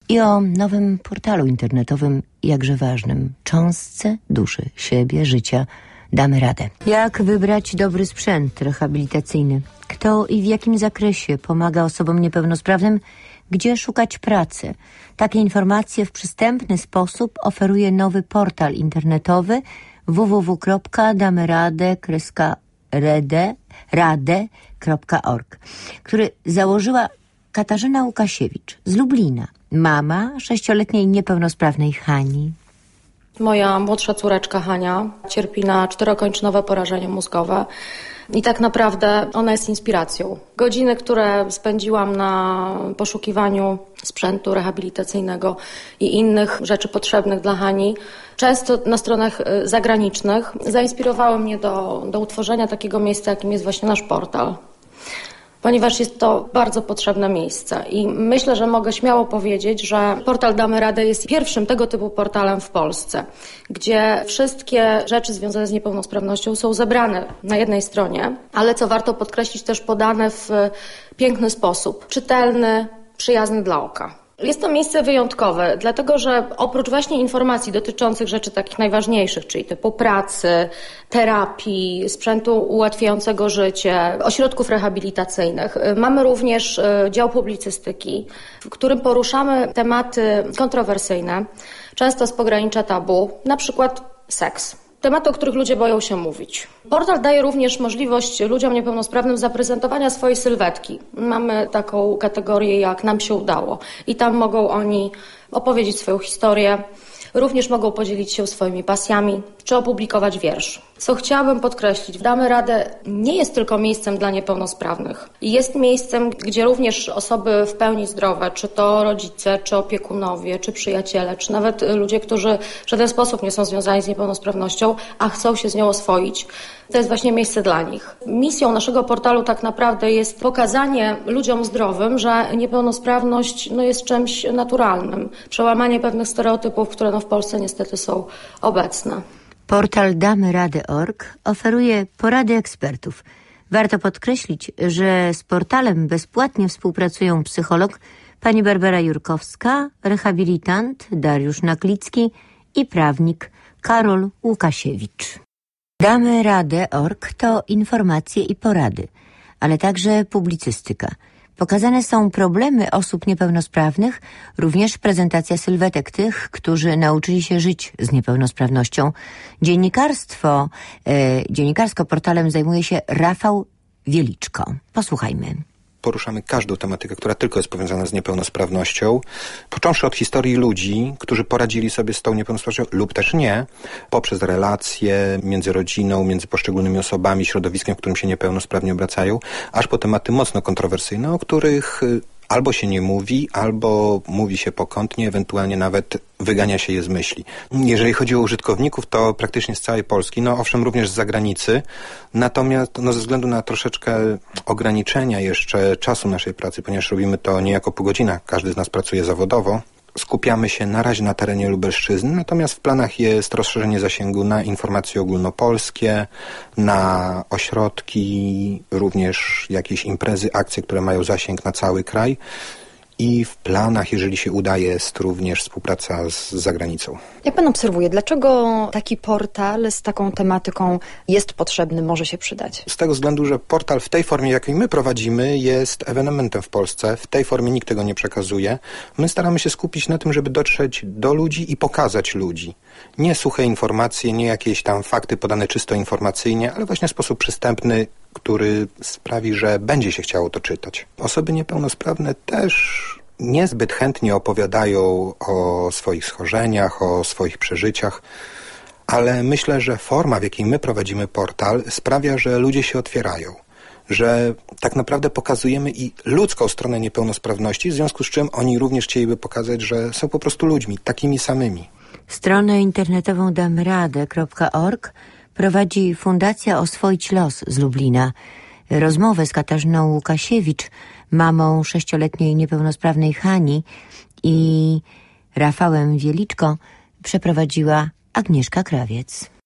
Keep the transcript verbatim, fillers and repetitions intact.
i o nowym portalu internetowym, jakże ważnym, cząstce duszy, siebie, życia. Damy radę. Jak wybrać dobry sprzęt rehabilitacyjny? Kto i w jakim zakresie pomaga osobom niepełnosprawnym? Gdzie szukać pracy? Takie informacje w przystępny sposób oferuje nowy portal internetowy w w w kropka damy radę kropka org, który założyła Katarzyna Łukasiewicz z Lublina, mama sześcioletniej niepełnosprawnej Hani. Moja młodsza córeczka Hania cierpi na czterokończynowe porażenie mózgowe i tak naprawdę ona jest inspiracją. Godziny, które spędziłam na poszukiwaniu sprzętu rehabilitacyjnego i innych rzeczy potrzebnych dla Hani, często na stronach zagranicznych, zainspirowały mnie do, do utworzenia takiego miejsca, jakim jest właśnie nasz portal. Ponieważ jest to bardzo potrzebne miejsce i myślę, że mogę śmiało powiedzieć, że portal Damy Radę jest pierwszym tego typu portalem w Polsce, gdzie wszystkie rzeczy związane z niepełnosprawnością są zebrane na jednej stronie, ale co warto podkreślić, też podane w piękny sposób, czytelny, przyjazny dla oka. Jest to miejsce wyjątkowe, dlatego że oprócz właśnie informacji dotyczących rzeczy takich najważniejszych, czyli typu pracy, terapii, sprzętu ułatwiającego życie, ośrodków rehabilitacyjnych, mamy również dział publicystyki, w którym poruszamy tematy kontrowersyjne, często z pogranicza tabu, na przykład seks. Tematy, o których ludzie boją się mówić. Portal daje również możliwość ludziom niepełnosprawnym zaprezentowania swojej sylwetki. Mamy taką kategorię jak Nam się udało i tam mogą oni opowiedzieć swoją historię, również mogą podzielić się swoimi pasjami czy opublikować wiersz. Co chciałabym podkreślić, Damy Radę nie jest tylko miejscem dla niepełnosprawnych. Jest miejscem, gdzie również osoby w pełni zdrowe, czy to rodzice, czy opiekunowie, czy przyjaciele, czy nawet ludzie, którzy w żaden sposób nie są związani z niepełnosprawnością, a chcą się z nią oswoić, to jest właśnie miejsce dla nich. Misją naszego portalu tak naprawdę jest pokazanie ludziom zdrowym, że niepełnosprawność no, jest czymś naturalnym. Przełamanie pewnych stereotypów, które no, w Polsce niestety są obecne. Portal damy radę kropka org oferuje porady ekspertów. Warto podkreślić, że z portalem bezpłatnie współpracują psycholog pani Barbara Jurkowska, rehabilitant Dariusz Naklicki i prawnik Karol Łukasiewicz. Damy radę kropka org to informacje i porady, ale także publicystyka. Pokazane są problemy osób niepełnosprawnych, również prezentacja sylwetek tych, którzy nauczyli się żyć z niepełnosprawnością. Dziennikarstwo, e, dziennikarsko portalem zajmuje się Rafał Wieliczko. Posłuchajmy. Poruszamy każdą tematykę, która tylko jest powiązana z niepełnosprawnością, począwszy od historii ludzi, którzy poradzili sobie z tą niepełnosprawnością lub też nie, poprzez relacje między rodziną, między poszczególnymi osobami, środowiskiem, w którym się niepełnosprawni obracają, aż po tematy mocno kontrowersyjne, o których albo się nie mówi, albo mówi się pokątnie, ewentualnie nawet wygania się je z myśli. Jeżeli chodzi o użytkowników, to praktycznie z całej Polski, no owszem, również z zagranicy, natomiast no, ze względu na troszeczkę ograniczenia jeszcze czasu naszej pracy, ponieważ robimy to niejako po godzinach, każdy z nas pracuje zawodowo, skupiamy się na razie na terenie Lubelszczyzny, natomiast w planach jest rozszerzenie zasięgu na informacje ogólnopolskie, na ośrodki, również jakieś imprezy, akcje, które mają zasięg na cały kraj. I w planach, jeżeli się uda, jest również współpraca z zagranicą. Jak pan obserwuje, dlaczego taki portal z taką tematyką jest potrzebny, może się przydać? Z tego względu, że portal w tej formie, jakiej my prowadzimy, jest ewenementem w Polsce. W tej formie nikt tego nie przekazuje. My staramy się skupić na tym, żeby dotrzeć do ludzi i pokazać ludzi. Nie suche informacje, nie jakieś tam fakty podane czysto informacyjnie, ale właśnie w sposób przystępny, który sprawi, że będzie się chciało to czytać. Osoby niepełnosprawne też niezbyt chętnie opowiadają o swoich schorzeniach, o swoich przeżyciach, ale myślę, że forma, w jakiej my prowadzimy portal, sprawia, że ludzie się otwierają, że tak naprawdę pokazujemy i ludzką stronę niepełnosprawności, w związku z czym oni również chcieliby pokazać, że są po prostu ludźmi, takimi samymi. Stronę internetową damy radę kropka org prowadzi Fundacja Oswoić Los z Lublina. Rozmowę z Katarzyną Łukasiewicz, mamą sześcioletniej niepełnosprawnej Hani, i Rafałem Wieliczko przeprowadziła Agnieszka Krawiec.